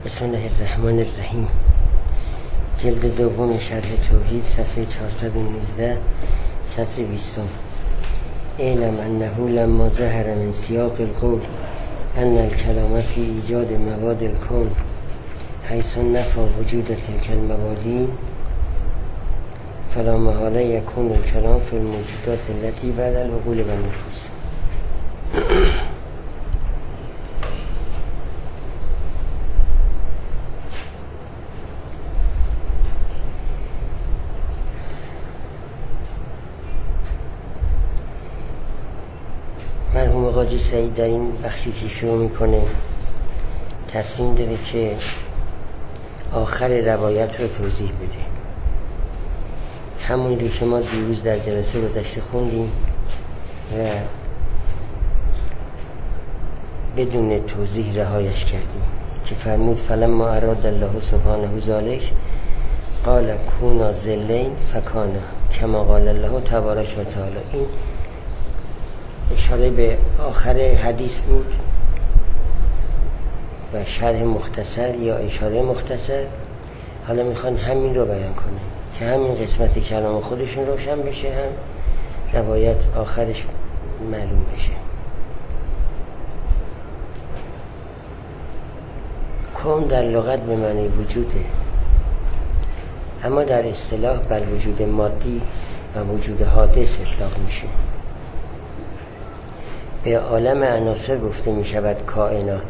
بسم الله الرحمن الرحیم. جلد دوم شرح توحید، صفحه 419، سطر 20. اعلم انه لما ظهر من سیاق القول ان الكلام فی ایجاد مواد الکون حیث نفى وجود تلك المواد فلا محاله یکون الکلام فی الموجودات التي بعد العقول و النفوس. مرحوم قاضی سعید در این بخشی که شروع میکنه تصمیم داره که آخر روایت رو توضیح بده، همون رو که ما دیروز در جلسه گذشته خوندیم و بدون توضیح رهایش کردیم که فرمود فلما اراد الله سبحانه ذلک قال کونا ذلین فکانا کما قال الله تبارک و تعالی. این اشاره به آخر حدیث بود و شرح مختصر یا اشاره مختصر. حالا میخوان همین رو بیان کنه که همین قسمت کلام خودشون روشن بشه، هم روایت آخرش معلوم بشه. کون در لغت به معنی وجوده، اما در اصطلاح بر وجود مادی و وجود حادث اطلاق میشه. به عالم عناصر گفته می شود کائنات.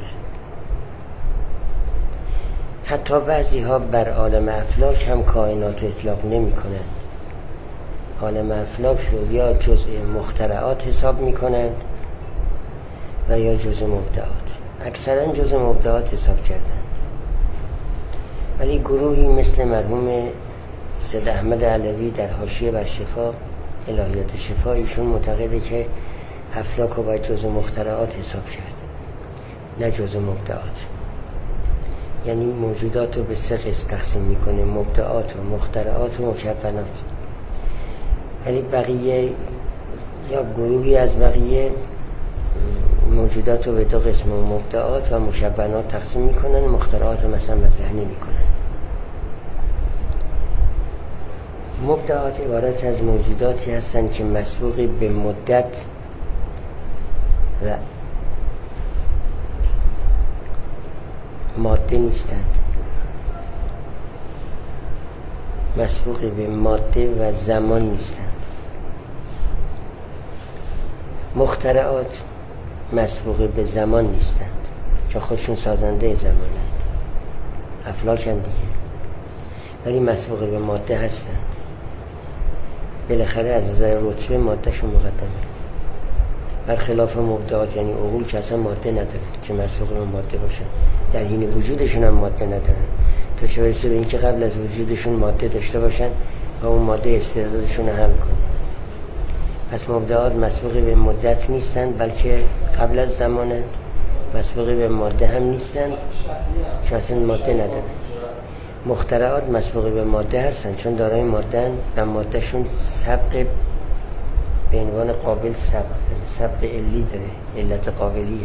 حتی بعضی ها بر عالم افلاک هم کائنات رو اطلاق نمی کنند. عالم افلاک رو یا جزء مخترعات حساب می کنند و یا جزء مبدعات. اکثرا جزء مبدعات حساب کردند، ولی گروهی مثل مرحوم سید احمد علوی در حاشیه بر شفا، الهیات شفا، ایشون معتقده که افلاک رو باید جزء مخترعات حساب کرد، نه جزء مبدعات. یعنی موجودات رو به سه قسم تقسیم میکنه: مبدعات و مخترعات و مکونات. ولی بقیه یا گروهی از بقیه موجودات رو به دو قسم، مبدعات و مکونات تقسیم میکنن، مخترعات رو مثلا مطرح نمیکنن. مبدعات عبارت از موجوداتی هستند که مسبوق به مدت و ماده نیستند، مسبوق به ماده و زمان نیستند. مخترعات مسبوق به زمان نیستند که خودشون سازنده زمانند، افلاکند دیگه، ولی مسبوق به ماده هستند. بالاخره از نظر رتبه مادهشون مقدمه، برخلاف مبدعات یعنی عقول که اصلا ماده نداره که مسبوق به ماده باشن، در حین وجودشون هم ماده ندارن، تا چه برسه به اینکه قبل از وجودشون ماده داشته باشن و اون ماده استعدادشون رو حمل کنه. پس مبدعات مسبوق به مدت نیستند، بلکه قبل از زمانند. مسبوق به ماده هم نیستند چون اصلا ماده ندارن. مخترعات مسبوق به ماده هستند چون دارای ماده و مادهشون سبق به عنوان قابل سبق داره، سبق علی داره، علت قابلیه،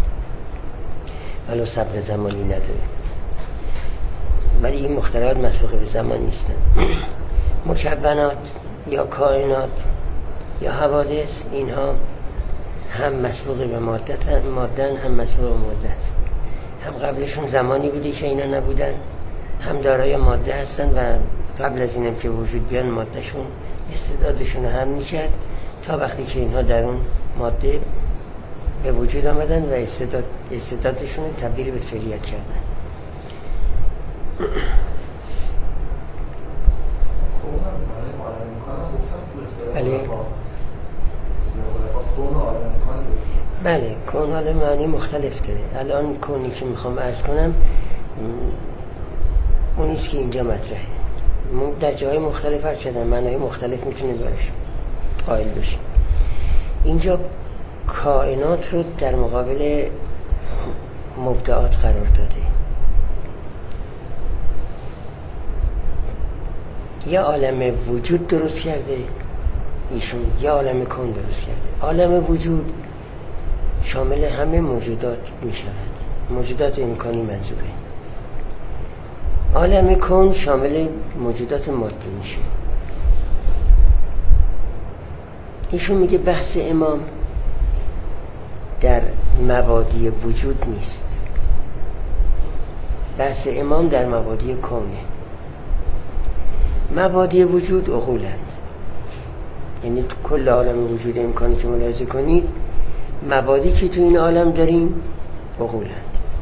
ولو سبق زمانی نداره. ولی این مخترعات مسبوق به زمان نیستن. مکونات یا کائنات یا حوادث، اینها هم مسبوق به مادن، هم مسبوق به مدت. هم قبلشون زمانی بوده که اینا نبودن، هم دارای ماده هستن و قبل از اینم که وجود بیان مادهشون استعدادشون رو حمل می‌کرد تا وقتی که اینها در اون ماده به وجود آمدن و استعدادشون رو تبدیل به فعلیت کردن. بله کون حالا معنی مختلف داره. الان کونی که میخوام عرض کنم اونیست که اینجا مطرحه. در جای مختلف عرض کردن، معنای مختلف میتونه برش قائل بشه. اینجا کائنات رو در مقابل مبدعات قرار داده. یا عالم وجود درست کرده ایشون، یا عالم کون درست کرده. عالم وجود شامل همه موجودات می شود، موجودات امکانی منظوره. عالم کون شامل موجودات مادی میشه. ایشون میگه بحث امام در مبادی وجود نیست، بحث امام در مبادی کونه. مبادی وجود عقولند، یعنی تو کل عالم وجود امکانی که ملاحظه کنید مبادی که تو این عالم داریم عقولند.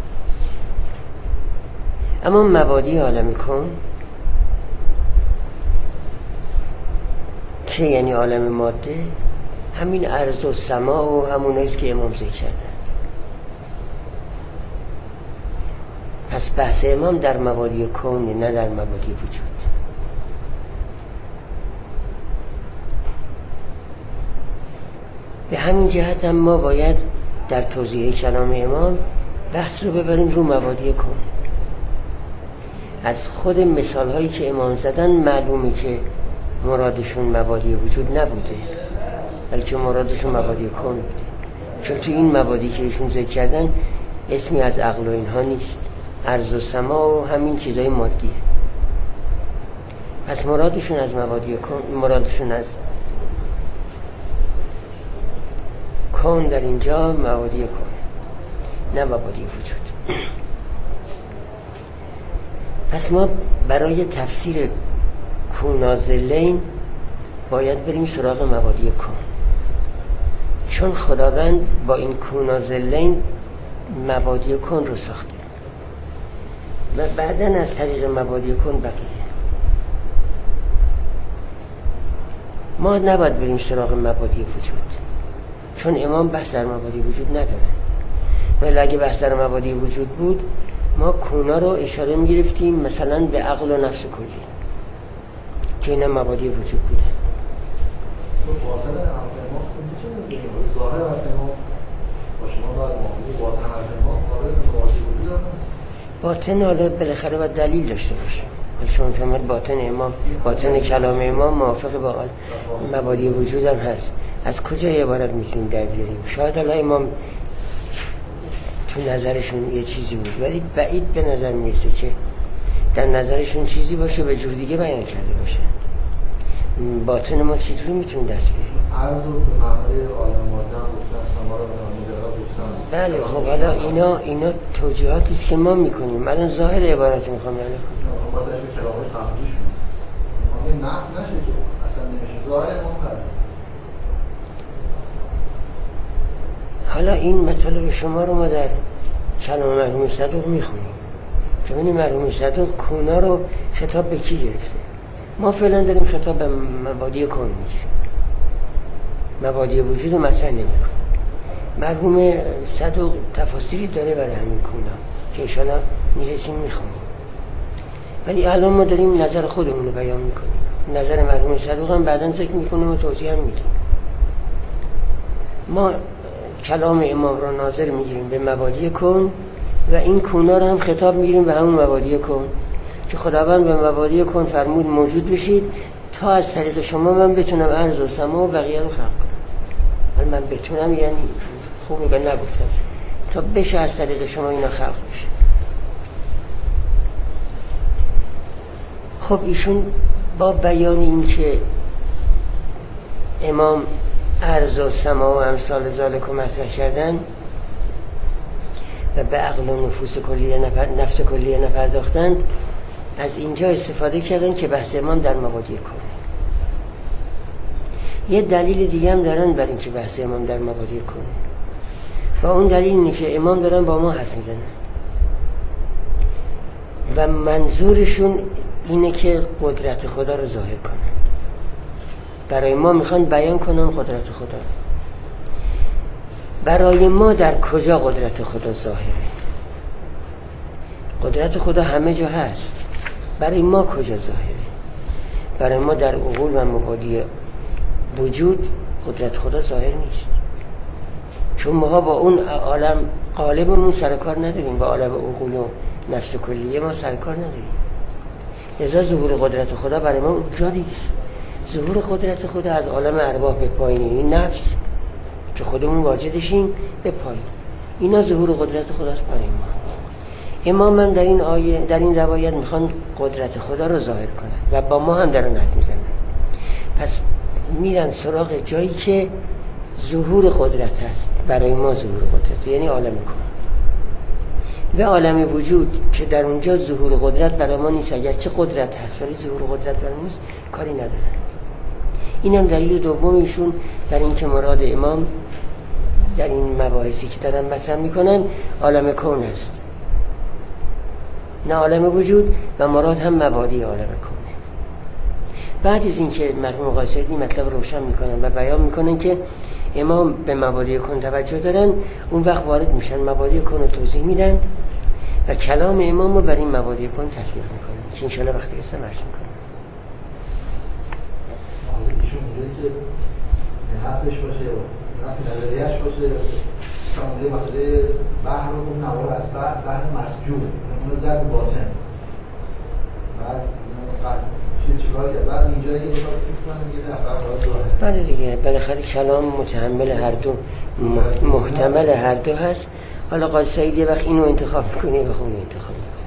اما مبادی عالم کون که یعنی عالم ماده، همین ارض و سما و همون است که امام ذکر کردند. پس بحث امام در مبادی کون نه در مبادی وجود. به همین جهت هم ما باید در توضیح کلام امام بحث رو ببریم رو مبادی کون. از خود مثال هایی که امام زدن معلومه که مرادشون مبادی وجود نبوده، بلکه مرادشون مبادی کون بوده، چون تو این مبادی که ایشون ذکر کردن اسمی از عقل و اینها نیست، ارض و سما و همین چیزای مادیه. پس مرادشون از مبادی کون، مرادشون از کون در اینجا مبادی کون نه مبادی وجود. پس ما برای تفسیر کونازلین باید بریم سراغ مبادی کون، چون خداوند با این کونازلین مبادی کون رو ساخته و بعداً از طریق مبادی کون بقیه. ما نباید بریم سراغ مبادی وجود، چون امام بحث در مبادی وجود نداره. ولی اگه بحث در مبادی وجود بود ما کونا رو اشاره می‌گرفتیم مثلا به عقل و نفس کلی که اینا مبادی وجود بودن. باطن حالا بالاخره باید دلیل داشته باشه. ولی شما فهمید باطن امام، باطن کلام امام موافق با مبادی وجود هم هست. از کجا عبارت میتونیم در بیاریم؟ شاید الان امام تو نظرشون یه چیزی بود، ولی بعید به نظر میرسه که در نظرشون چیزی باشه به جور دیگه بیان کرده باشه. باطن ما چطوری میتونیم دست بیاریم؟ عرض و معنای عالم مادم گفتن، سما رو مجرد گفتن. بله خب حالا اینا توجیهاتی است که ما میکنیم. الان ظاهر عبارت میخوام بیان کنم. ما باید به کلامش تفریش کنیم. ما نفی نشه که اصلا نمیشه. ظاهر امام کرد. حالا این مطالب شما رو ما در کلام مرحوم صدوق میخونیم که ببینیم مرحوم صدوق کونا رو خطاب به کی گرفته. ما فعلا داریم خطاب به مبادی کون میگیریم، مبادی وجود رو مطرح نمی‌کنیم. مرحوم صدوق تفاسیری داره برای همین کونا که انشاءالله میرسیم میخونیم، ولی الان ما داریم نظر خودمون رو بیان میکنیم. نظر مرحوم صدوق هم بعداً ذکر میکنیم و توضیح هم میدیم. ما کلام امام رو ناظر میگیریم به مبادی کون و این کونا رو هم خطاب میگیریم به همون مبادی کون که خداوند به مبادی کون فرمود موجود بشید تا از طریق شما من بتونم ارض و سما و بقیه رو خلق کنم. ولی من بتونم یعنی خوبه به نگفتم، تا بشه از طریق شما اینا خلق بشه. خب ایشون با بیان این که امام ارض و سما و امثال ذالک مطرح کردن و به عقل و نفس کلیه نپرداختند، از اینجا استفاده کردن که بحث امام در مبادی کونه. یه دلیل دیگه هم دارن برای اینکه بحث امام در مبادی کونه و اون دلیل اینه که امام دارن با ما حرف میزنن و منظورشون اینه که قدرت خدا رو ظاهر کنن. برای ما میخوان بیان کنن قدرت خدا. برای ما در کجا قدرت خدا ظاهره؟ قدرت خدا همه جا هست، برای ما کجا ظاهره؟ برای ما در عقول و مبادی وجود قدرت خدا ظاهر نیست، چون ما با اون عالم قالبمون سرکار نداریم، با عالم عقول و نفس کلیه ما سرکار نداریم. لذا ظهور قدرت خدا برای ما اونجا نیست. ظهور قدرت خدا از عالم ارواح به پایین، این نفس که خودمون واجدشیم به پایین، اینا ظهور قدرت خداست برای ما. امام هم در این روایت میخوان قدرت خدا رو ظاهر کنن و با ما هم دارن حرف میزنن. پس میرن سراغ جایی که ظهور قدرت هست. برای ما ظهور قدرت یعنی عالم کون و عالم وجود که در اونجا ظهور قدرت برای ما نیست، اگرچه قدرت هست ولی ظهور قدرت برای ما کاری ندارن. این هم دلیل دومیشون بر این که مراد امام در این مباحثی که دارن مطرح میکنن عالم کون است، نه عالم وجود، و مراد هم مبادی عالم کونه. بعد از این که مرحوم آقای سیدی مطلب روشن میکنن و بیان میکنن که امام به مبادی کون توجه دارن، اون وقت وارد میشن مبادی کون رو توضیح میدن و کلام امام رو بر این مبادی کون تطبیق میکنن که انشاءالله وقتی رسن عرض میکنن. ایشون اونجایی که حرفش باشه یا نظریهش باشه شامل مسئله بحر رو اون نوار از بحر مسجور اون ضرب باطن بعد چیکار کرد؟ بعد اینجایی که بخواد کیف کنه میگه نه فقط ظاهر. بله دیگه، بالاخره کلام متحمل هر دو، محتمل هر دو هست. حالا قاضی سعید یه وقت اینو انتخاب میکنه یه وقت اونو انتخاب میکنه.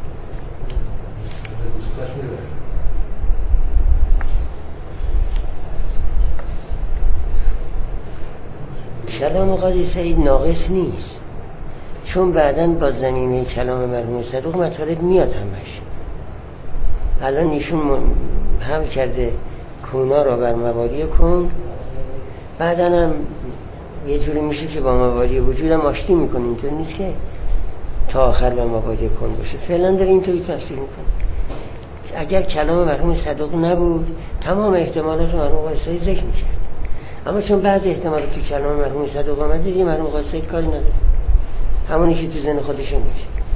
کلام قاضی سعید ناقص نیست، چون بعداً با زمینه کلام مرحوم صدوق مطالب میاد همش. الان ایشون حمل کرده کونا را بر مبادی کن، بعداً هم یه جوری میشه که با مبادی وجود هم آشتی میکنه. اینطور نیست که تا آخر به مبادی کن باشه، فعلا داره اینطوری تفسیر میکنه. اگر کلام مرحوم صدوق نبود تمام احتمالات مرحوم قاضی سعید ذکر میکرد، اما چون بعضی احتمالات تو کلام مرحوم صدوق آمده دیگه مرحوم قاضی سعید کاری نداره، همونی که تو ذهن خودش میگه.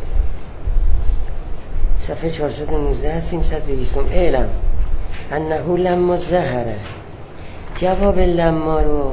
صفحه 419 هستیم. 120 اعلم انه لما ظهره، جواب لما رو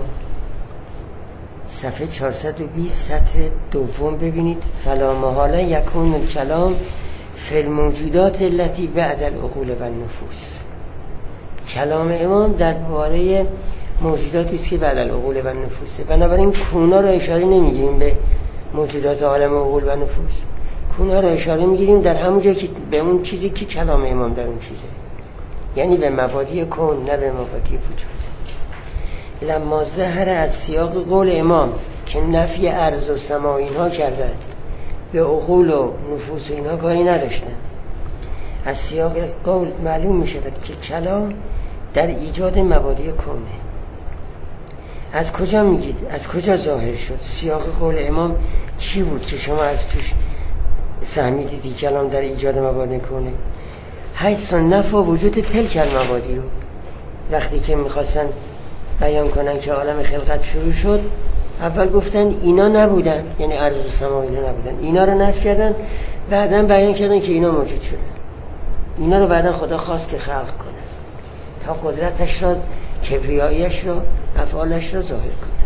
صفحه 420 سطر دوم ببینید. فلا محاله یکون الکلام فی الموجودات التي بعد العقول و النفوس. کلام امام درباره موجوداتی است که بعد العقول و النفوسه، بنابراین کونا رو اشاره نمیگیریم به موجودات عالم عقول و نفوس، کونا رو اشاره میگیریم در همون جایی که به اون چیزی که کلام امام در اون چیزه، یعنی به مبادی کون نه به مبادی وجود. لما ظهر از سیاق قول امام که نفی ارض و سما اینها کردن، به عقول و نفوس اینها کاری نداشتن. از سیاق قول معلوم میشود که کلام در ایجاد مبادی کونه. از کجا میگید؟ از کجا ظاهر شد؟ سیاق قول امام چی بود که شما از توش فهمیدید کلام در ایجاد مبادی کونه؟ حیث نفع وجود تلک المبادی رو وقتی که میخواستن بیان کنن که عالم خلقت شروع شد، اول گفتن اینا نبودن، یعنی ارض و سما اینا نبودن، اینا رو نفی کردن، بعدن بیان کردن که اینا موجود شدن. اینا رو بعدن خدا خواست که خلق کنه تا قدرتش را، کبریاییش را، افعالش را ظاهر کند.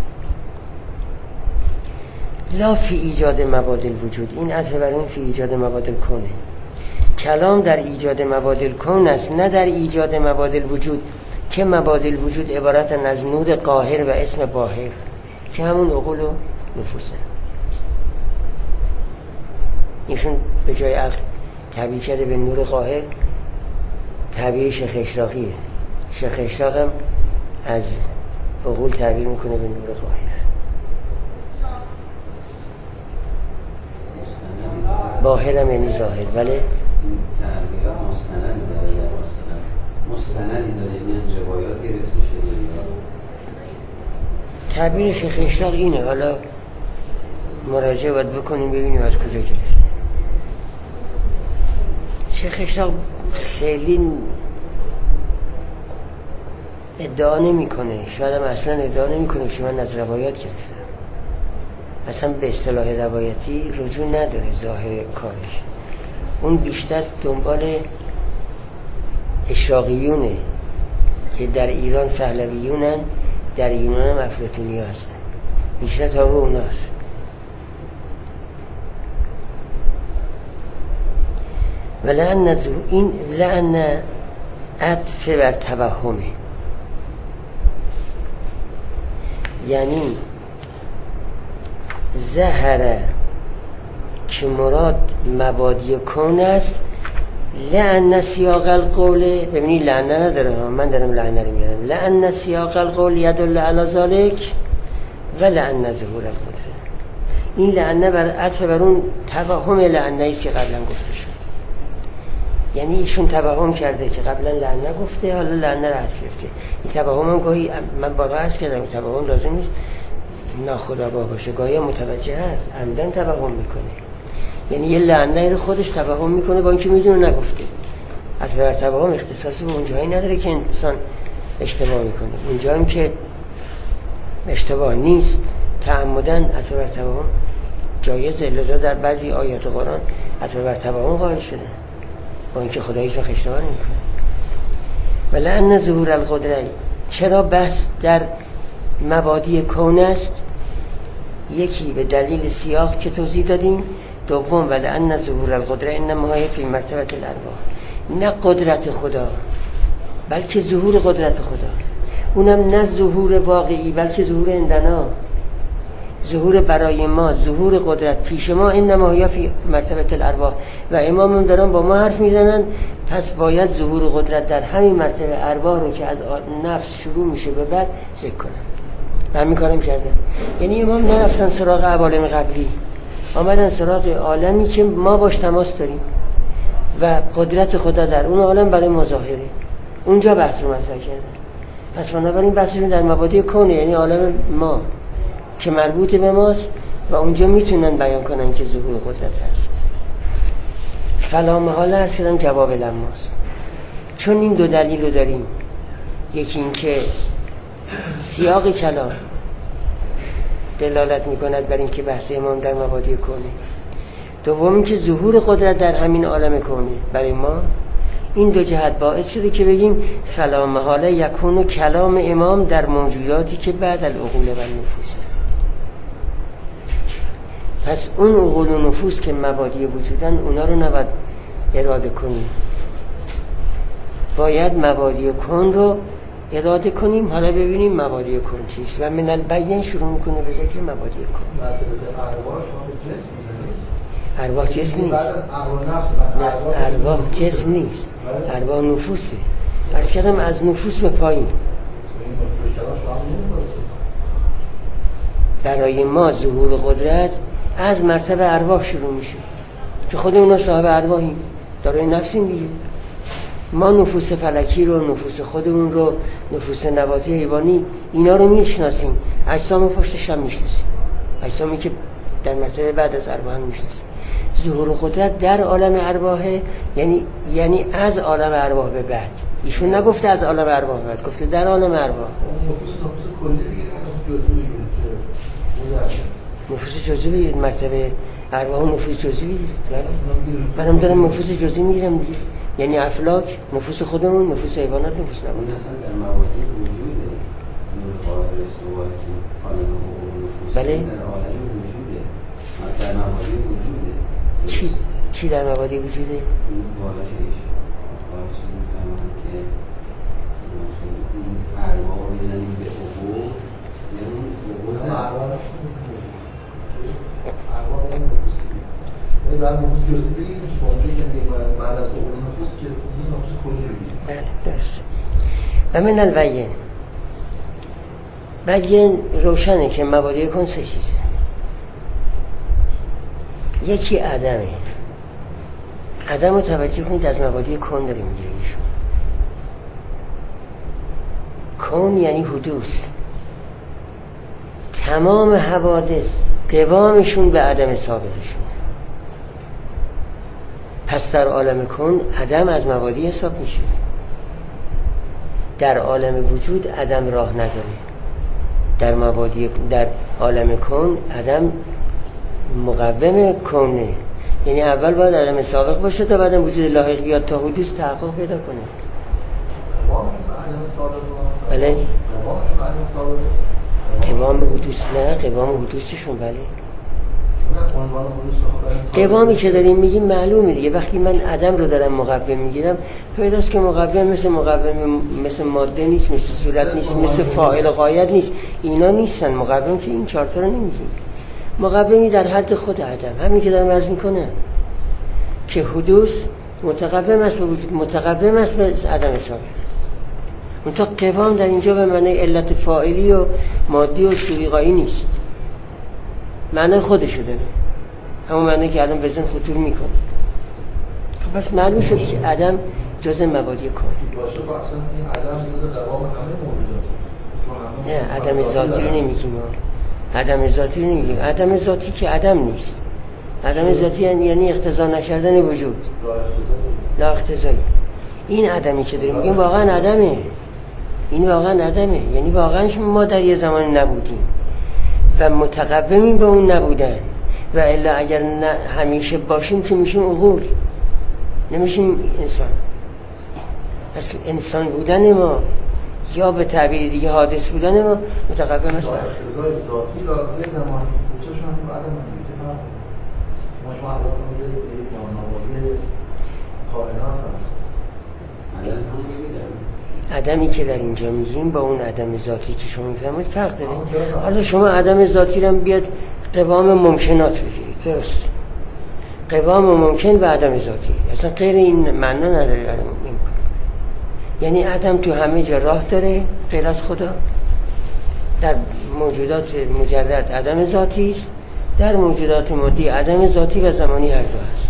لا فی ایجاد مبادل وجود، این عطف بر اون فی ایجاد مبادل کنه. کلام در ایجاد مبادل کن است، نه در ایجاد مبادل وجود، که مبادل وجود عبارتن از نور قاهر و اسم باهر که همون عقول و نفوسه. ایشون به جای عقل تعبیر کرده به نور قاهر، تعبیر شیخ اشراقیه. شیخ اشراق هم از عقول تعبیر میکنه به نور قاهر. باهر هم یعنی ظاهر. ولی این تعبیر مستندی داره، یعنی از روایات گرفته شده. تعبیر شیخ اشراق اینه، حالا مراجعه باید بکنیم ببینیم از کجا گرفته. شیخ اشراق خیلی ادعا نمی کنه، شاید هم اصلا ادعا نمی کنه که من از روایات گرفتم، اصلا به اصطلاح روایتی رجوع نداره ظاهر کارش. اون بیشتر دنبال اشراقیونه که در ایران پهلویونن، در یونان هم افلاطونی هستن، بیشتر تا رو اوناست. و این لعن عطف بر توهمه، یعنی ظهر که مراد مبادی کون است. لأن سیاق القول، ببینید لعنه نداره، من دارم لعنه رو میارم. لأن سیاق القول یدل علی ذلک و لأن ظهور القدره. این لعنه بر عطف بر اون توهم لعنه است که قبلا گفته شد. یعنی ایشون توهم کرده که قبلا لعنه گفته، حالا لعنه رو عطف گرفته. این توهم هم گاهی من بارها عرض کردم این توهم لازم نیست ناخودآگاه باشه، گاهی متوجه هست عمدن توهم میکنه. یعنی یه لعنه رو خودش توهم میکنه با اینکه میدونه نگفته. عطف بر توهم اختصاصی به اون جایی نداره که انسان اشتباه میکنه. اون جایی که اشتباه نیست تعمدن عطف بر توهم جایزه. لذا در بعضی آیات قرآن عطف بر توهم قائل شده با اینکه خدا هیچ وقت اشتباه نمیکنه. ولأن ظهور القدره، چرا بحث در مبادی کون است؟ یکی به دلیل سیاق که توضیح دادیم، دوم ولأن ظهور القدره انما هی فی مرتبه الارواح، نه قدرت خدا بلکه ظهور قدرت خدا، اونم نه ظهور واقعی بلکه ظهور عندنا، ظهور برای ما، ظهور قدرت پیش ما. انما هی فی مرتبه الارواح. و امامم دارن با ما حرف میزنن، پس باید ظهور قدرت در همین مرتبه ارواح رو که از نفس شروع میشه به بعد ذکر کنن. همین کارم کردن. یعنی امام نرفتن سراغ عوالم قبلی، آمدن سراغ عالمی که ما باش تماس داریم و قدرت خدا در اون عالم برای مظاهره، اونجا بحث رو مطرح کردن. پس بنابراین بحثشون در مبادی کونه، یعنی عالم ما که مربوط به ماست و اونجا میتونن بیان کنن که ظهور قدرت هست. فلا محاله هست که جواب لماست. چون این دو دلیل رو داریم، یکی این که سیاق کلام دلالت میکند بر این که بحث امام در مبادی کونه، دوم این که ظهور قدرت در همین عالم کونه برای ما. این دو جهت باعث شده که بگیم فلا محاله یکون کلام امام در موجوداتی که بعد العقول و النفوس. پس اون عقول و نفوس که مبادی وجودن، اونا رو نباید اراده کنیم، باید مبادی کن رو اراده کنیم. حالا ببینیم مبادی کن چیست. و من البین شروع میکنه به ذکر مبادی کن. ارواح جسم نیست. ارواح جسم نیست، ارواح نفوسه. عرض کردم از نفوس به پایین. برای ما ظهور قدرت از مرتبه ارواح شروع میشه که خود اونا صاحب ارواحیم، دارای نفسیم دیگه. ما نفوس فلکی رو، نفوس خودمون رو، نفوس نباتی حیوانی، اینا رو میشناسیم. اجسام پشتش هم میشناسیم، اجسامی که در مرتبه بعد از ارواح هم میشناسیم. ظهور قدرت در عالم ارواحه، یعنی از عالم ارواح به بعد. ایشون نگفته از عالم ارواح به بعد، گفته در عالم ارواح. نفوس جزئی بگیرید، مرتبه ارواح و نفوس جزئی بگیرید. منم دارم نفوس جزئی میگیرم دیگه، یعنی افلاک، نفوس خودمون، نفوس حیوانات، نفوس نبات. اصلا در مبادی وجوده، نور قاهر استوایتی عالم نفوس. بله؟ در عالم وجوده، در مبادی وجوده. چی در مبادی وجوده؟ این بالاشش میفهمم که ارواح رو بزنیم به عقول، یعنی عقول در نفوس جزئی بگیم شماری که میگه بعد از عقول نفوس که نفوس کلی بگیم. بله درست. و من البین، بین روشنه که مبادی کن سه چیزه. یکی عدمه. عدم رو توجه کنید از مبادی کن داریم میگه ایشون. کن یعنی حدوث. تمام حوادث قوامشون به عدم ثابتشون. پس در عالم کن عدم از مبادی حساب میشه. در عالم وجود عدم راه نداره. در عالم کن عدم مقوم کنه، یعنی اول باید عدم سابق باشه تا بعدم وجود لاحق بیاد تا حدوث تحقق پیدا کنه. بله؟ قوام حدوث نه، قوام حدوثشون. بله قوامی که داریم میگیم معلومه دیگه. وقتی من عدم رو دارم مقوم میگیرم، پیداست که مقوم مثل ماده نیست، مثل صورت نیست، مثل فاعل غایت نیست. اینا نیستن. مقوم که این چهار تا رو نمیگیم. مقومی در حد خود عدم، همین که دارم عرض میکنه که حدوث متقوم است به وجود، متقوم است به عدم ثابت. اون تا قوام در اینجا به معنی علت فاعلی و مادی و شوریقایی نیست، معنی خودشو داره، همون معنی که الان بزن خطور میکنه. خب بس معلوم شد که عدم جزء مبادی کن. باشه با اصلا این عدم جزء قوام همه موجودات. نه عدم ذاتی رو نمیگیم، عدم ذاتی رو نمیگیم. عدم ذاتی که عدم نیست. عدم ذاتی یعنی اقتضا نکردن وجود، لا اقتضایی. این عدمی که داریم میگیم واقعا عدمه، این واقعا عدمه، یعنی واقعا ما در یه زمان نبودیم و متقومیم به اون نبودن، و الا اگر همیشه باشیم که میشیم عقول، نمیشیم انسان. اصل انسان بودن ما یا به تعبیر دیگه حادث بودن ما متقوم است. اقتضای ذاتی لازم زمانی کوتاهشون هم بعد من میگه ما علاقه می‌ذاریم به یک نام‌نوازی کائنات هست. عدمی که در اینجا میگیم با اون عدم ذاتی که شما میفهمید فرق داره. حالا شما عدم ذاتی رو بیاد قوام ممکنات بگیرید، درست؟ قوام ممکن و عدم ذاتی اصلا غیر این معنا نداره. امکان یعنی عدم تو همه جا راه داره غیر از خدا. در موجودات مجرد عدم ذاتی است، در موجودات مادی عدم ذاتی و زمانی هر دو هست.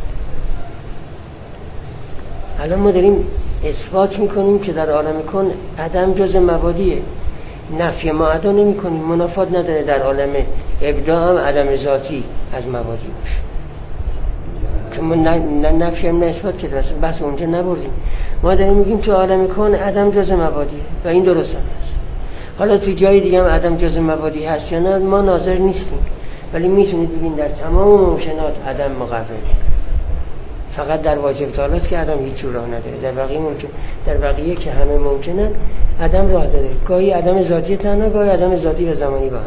الان ما داریم اثبات میکنیم که در عالم کن عدم جز مبادیه، نفی ما ادا نمی کنیم، منافات نداره در عالم ابداع هم عدم ذاتی از مبادی باشه، که ما نه نفی هم نه اثبات که درست بحث اونجا نبردیم. ما داریم میگیم تو عالم کن عدم جز مبادیه و این درست هست. حالا تو جای دیگه هم عدم جز مبادی هست یا نه ما ناظر نیستیم، ولی میتونید بگین در تمام ممکنات عدم مقوله، فقط در واجب تعالی است که عدم هیچ جور راه نداره. در بقیه ممکن، در بقیه که همه ممکنه عدم راه داره، گاهی عدم ذاتی تنها، گاهی عدم ذاتی و زمانی با هم.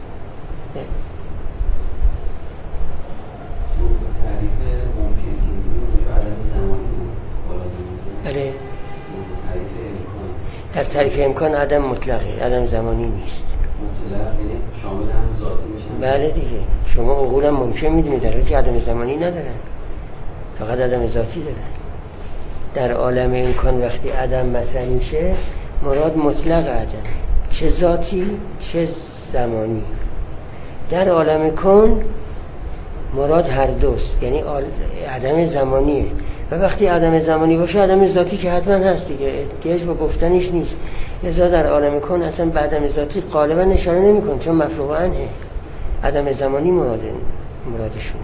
تعریف ممکن که میگیم عدم زمانی بالا داره. بله. تعریف امکان. در تعریف امکان عدم مطلقه، عدم زمانی نیست. مطلق یعنی شامل هم ذاتی میشن. بله دیگه، شما عقول هم ممکن میدونید در حالی که عدم زمانی ندارن، فقط عدم ذاتی دارن. در عالم امکان وقتی عدم مطرح میشه مراد مطلق عدم، چه ذاتی چه زمانی. در عالم کن مراد هر دوست، یعنی عدم زمانیه، و وقتی عدم زمانی باشه عدم ذاتی که حتما هست دیگه، احتیاج به گفتنش نیست. لذا در عالم کن اصلا به عدم ذاتی غالبا اشاره نمی‌کن، چون مفروغ عنه، عدم زمانی مرادشونه.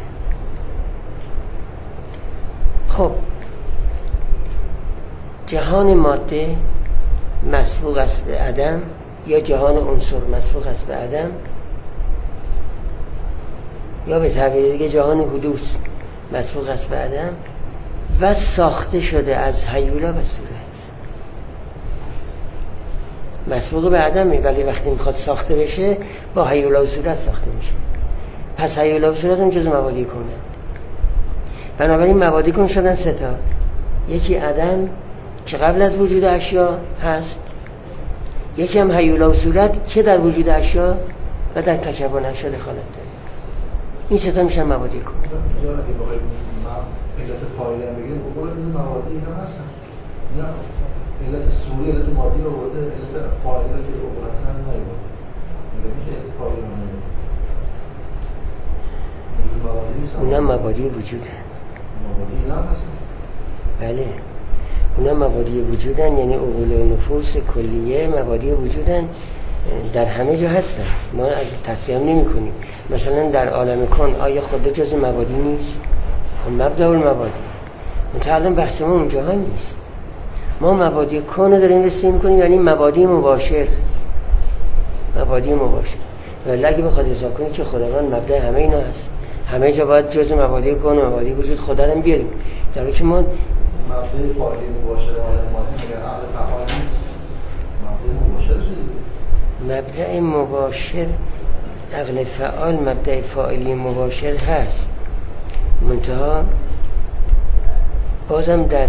خب جهان ماده مسبوق است به عدم، یا جهان عنصر مسبوق است به عدم، یا به تعبیر دیگه جهان حدوث مسبوق است به عدم و ساخته شده از هیولا و صورت. مسبوق به عدمه ولی وقتی میخواد ساخته بشه با هیولا و صورت ساخته میشه. پس هیولا و صورت هم جز مبادی کنند. بنابراین مبادی کن شدن سه تا، یکی عدم که قبل از وجود اشیا هست، یکی هم هیولا و صورت که در وجود اشیا و در تکون اشیا دخالت داره. این سه تا میشن مبادی کن. اینجا اگه بخوایم علت فاعلی هم بگیریم بقول مبادی اینا هستن، اینا علت سوری علت مادی رو برده، علت فاعلی رو که بقول اصلا نمیبرد، میگه علت فاعلی رو نمیبرد. اونم مبادی وجودن. مبادی اینا هستن. بله اونم مبادی وجودن، یعنی عقول و نفوس کلیه مبادی وجودن، در همه جا هستن، ما از تصدیح نمی کنیم. مثلا در عالم کن آیا خود جز مبادی نیست؟ مبدأ المبادی. متعلم بحث ما اونجا ها نیست. ما مبادی کن رو داریم رسیم کنیم، یعنی مبادی مباشر، مبادی مباشر. ولی اگه بخواد اضافه کنی که خداوند مبدأ همه اینا هست، همه جا باید جز مبادی کن و مبادی وجود خدا رو بیاریم. در حالی که ما مبدأ فاعلی مباشر عالم مادی میگن عقل فعال نیست، مبدأ مباشر مبدأ مباشر، عقل فعال مبدأ فاعلی مباشر هست، منتها بازم در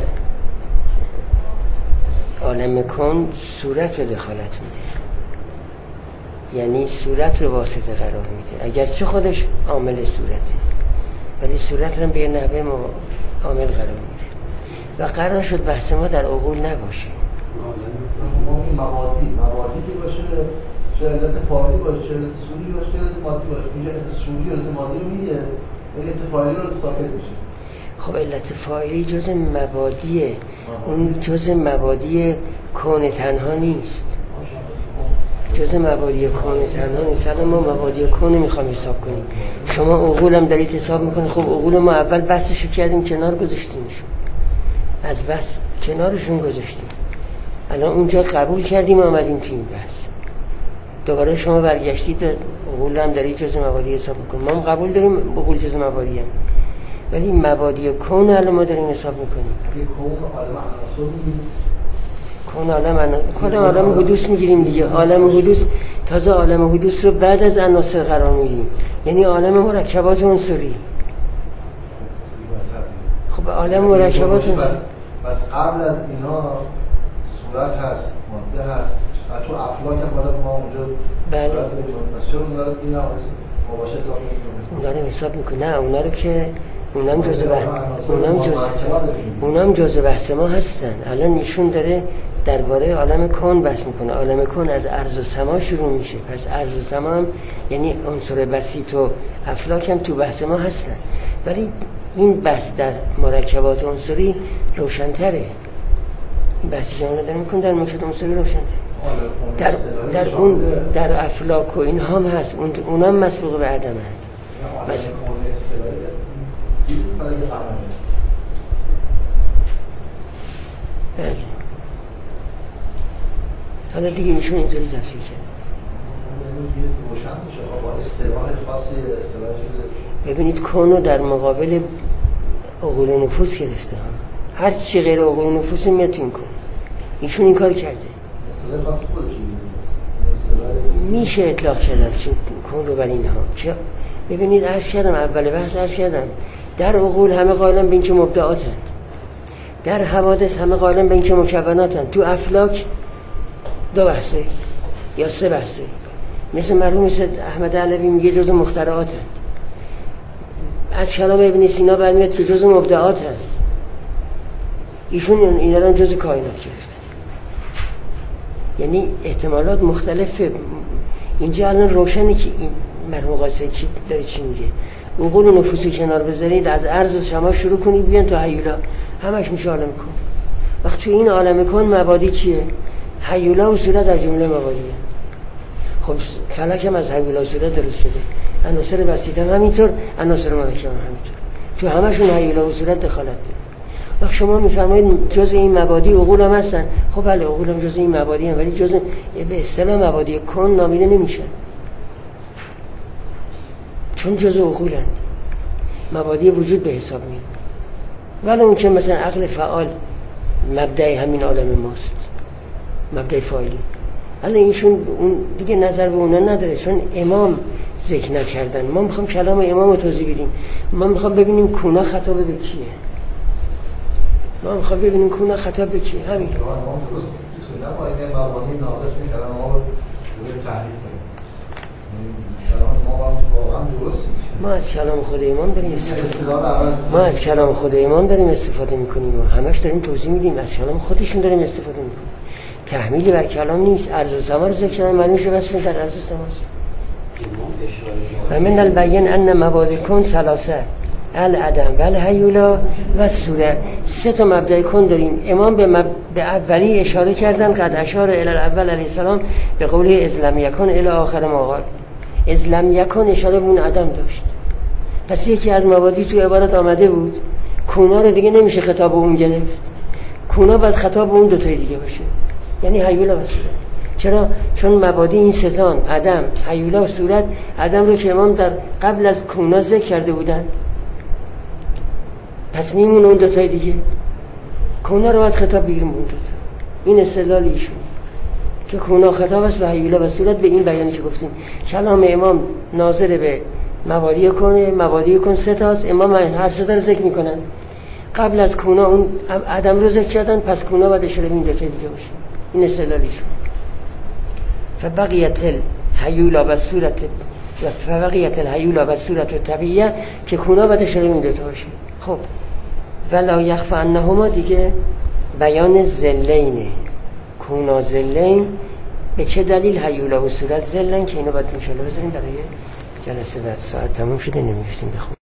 عالم کن صورت رو دخالت میده. یعنی صورت رو واسطه قرار میده، اگرچه خودش عامل صورته ولی صورت رو به نحوه عامل قرار میده و قرار شد بحث ما در عقول نباشه. ما این مبادی که باشه، چه علت فاعلی باشه، چه علت سوری باشه، چه علت مادی باشه. اینجا علت سوری علت مادی رو میگه، علت فاعلی رو ساکت میشه. خب علت فاعلی جز مبادیه، اون جز مبادی کون تنها نیست، جز مبادی کون تنها نیست. الان ما مبادی کون میخوام حساب کنیم، شما عقول هم دارید حساب میکنید. خب عقول ما اول بحثشو کردیم کنار گذاشتیمشون، از بحث کنارشون گذاشتیم، الان اونجا قبول کردیم آمدیم تو این بحث. دوباره شما برگشتید عقول هم دارید جز مبادی حساب میکنید. ما هم قبول داریم عقول جز مبادی هم، ولی مبادی کون الان ما داریم حساب میکنیم. کون عالم حدوث میگیریم دیگه. عالم حدوث تازه عالم حدوث رو بعد از عناصر قرار میدیم، یعنی عالم مرکبات عنصری. خب عالم مرکبات عنصری بس قبل از اینا صورت هست، ماده هست و تو افلاک هم باید ما اونجا بله. پس چرا اونا رو اینا مباشه حساب میکنه؟ اونا رو حساب میکنه؟ نه، اونا رو که اونم جزء بحث ما هستن. الان ایشون داره درباره عالم کون بحث میکنه. عالم کون از ارض و سما شروع میشه، پس ارض و سما هم یعنی عنصر بسیط و افلاک هم تو بحث ما هستن، ولی این بحث در مرکبات عنصری روشن‌تره. این بحثی که ما داریم میکنیم در مرکبات عنصری روشن‌تره. در افلاک و این هم هست، اونم مسبوق به عدمند. بله. حالا دیگه ایشون اینطوری تفسیر کرد. ببینید کونو در مقابل عقول و نفوس گرفته ها. هر چی غیر عقول و نفوس میاد تو این کون. ایشون این کار کرده. میشه اطلاق کردن کون رو بر اینها. چه؟ ببینید عرض کردم اول بحث عرض کردم در عقول همه قائلن به این که مبدعاتن، در حوادث همه قائلن به این که مکوناتن، تو افلاک 2 بحثه یا 3 بحثه. مثل مرحوم احمد علوی میگه جزء مخترعاتن، از کلام ابن سینا برمیاد که جزء مبدعاتن، ایشون اینا رو جزء کائنات گرفت. یعنی احتمالات مختلفه. اینجا الان روشنه که این مرحوم قاصدی چی داره چی میگه. عقول و نفوسی کنار بذارید، از ارض و سما شروع کنید بیان تو هیولا، همش میشه عالم کن. وقتی این عالم کن مبادی چیه؟ هیولا و صورت از جمله مبادیه. خب فلک هم از هیولا و صورت درست شده، عناصر بسیط هم همینطور، عناصر مرکب هم همینطور، تو همشون هیولا و صورت دخالت داره. وقت شما میفرمایید جزء این مبادی عقول هم هستن. خب بله عقول هم جزء این مبادی هم، ولی جزء به اصطلاح مبادی کن نامیده نمیشن، چون جزء عقولند، مبادی وجود به حساب میاد. ولی اون که مثلا عقل فعال مبدأ همین عالم ماست، مبدأ فاعلی. الان ایشون اون دیگه نظر به اونا نداره، چون امام ذکر نکردن. ما میخوام کلام امام رو توضیح بدیم. ما میخوام ببینیم کونا خطاب به کیه. ما میخوام ببینیم کونا خطاب به کیه. همین ما از کلام خود امام داریم استفاده میکنیم. ما همش داریم توضیح میدیم، از کلام خودشون داریم استفاده میکنیم. تحمیلی بر کلام نیست. ارض و سما رو ذکر کردن، معلوم شد بسشون در ارض و سماست. و من البین ان مبادی کن ثلاثه العدم و الهیولا و الصوره. 3 تا مبدأ کن داریم. امام به اولی اشاره کردن، قد اشار الی الاول علیه السلام به قوله اذ لم یکن الی آخر ما قال. اذ لم یکن اشاره به اون عدم داشت. پس یکی از مبادی تو عبارت آمده بود، کونا رو دیگه نمیشه خطاب اون گرفت. کونا باید خطاب اون 2 تای دیگه باشه، یعنی هیولا و صورت. چرا؟ چون مبادی این ستان عدم، هیولا و صورت، عدم رو که امام در قبل از کونا ذکر کرده بودند، پس میمونه اون 2 تای دیگه. کونا رو باید خطاب بگیریم اون 2 تا. این استدلال ایشون که کونا خطاب است و هیولا و صورت. به این بیانی که گفتیم کلام امام ناظر به مبادی کنه. مبادی کن 3 تاست، امام هر 3 تا رو ذکر میکنن. قبل از کونا اون عدم رو ذکر کردن، پس کونا باید اشاره به این 2 تا دیگه باشه. این استدلال ایشون. فبقیت هیولا و صورت و فوقیت الهیولا و صورت و طبیعیه که کونا باید اشاره این دوتا باشه. خب ولا یخفی انهما دیگه بیان زلینه، کونا زلین. به چه دلیل هیولا و صورت زلن که اینو باید انشاءالله بذاریم برای جلسه بعد. ساعت تموم شده نمی‌رسیم بخونیم.